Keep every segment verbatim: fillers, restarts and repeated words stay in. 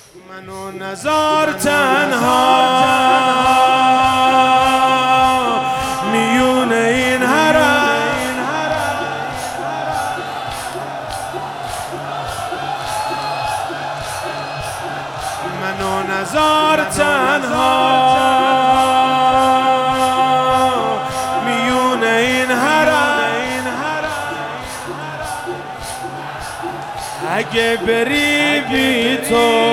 منو نزار تنها میون این حرم، منو نزار تنها میون این حرم. اگه بری بی تو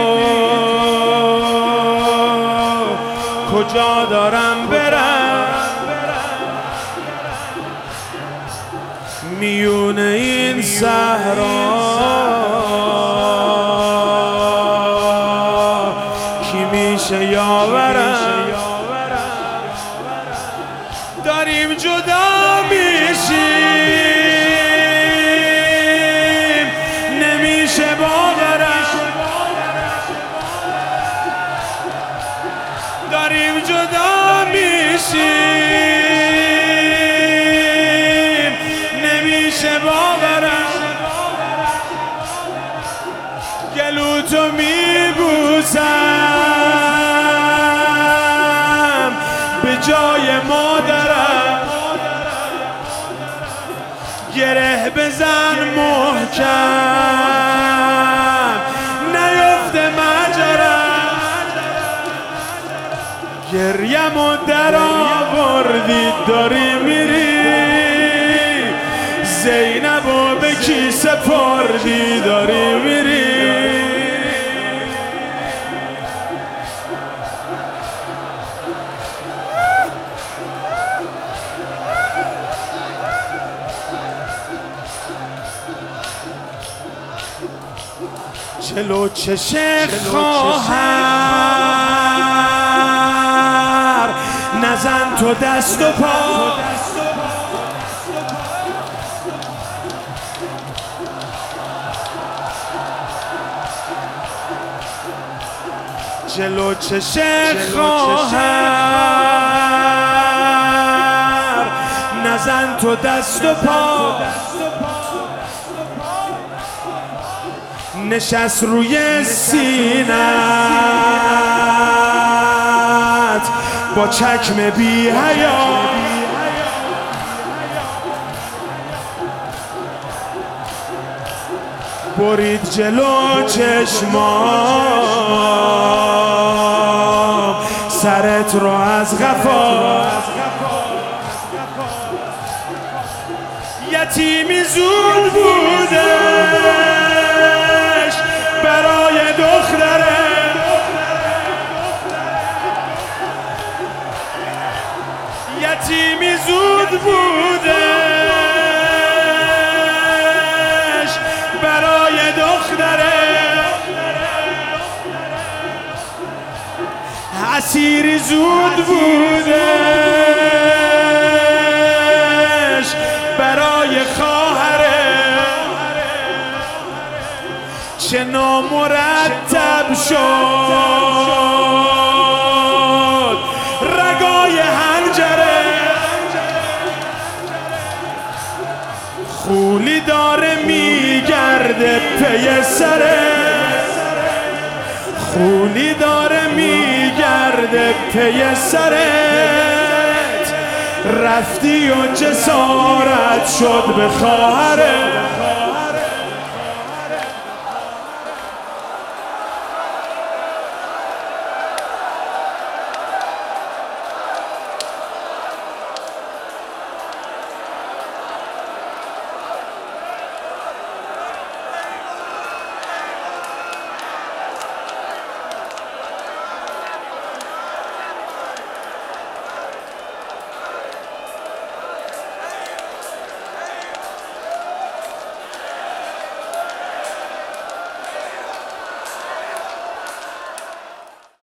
کجا دارم برم، میون این صحرا کی میشه یاورم. داریم جدا میشیم نمیشه باورم، داریم جدا میشیم نمیشه باورم. گلو تو میبوسم به جای مادرم، گره بزن محکم نیفته مجرم. گریم و در آوردی داری میری، زینب و به کی سپردی داری میری. جلو چش خواهر نزن تو دست و پا، جلو چش خواهر نزن تو دست و پا. نشست روی سینت با چکم بی حیا، برید جلو چشمام سرت رو از غفا. یتیمی زود بودش برای دختره، یتیمی زود بودش برای دختره، اسیری زود بودش برای خواهره. چه نامرتب شد رگای حنجره، خولی داره میگرده پی سره، خولی داره میگرده پی سرت. رفتی و جسارت شد به خواهره.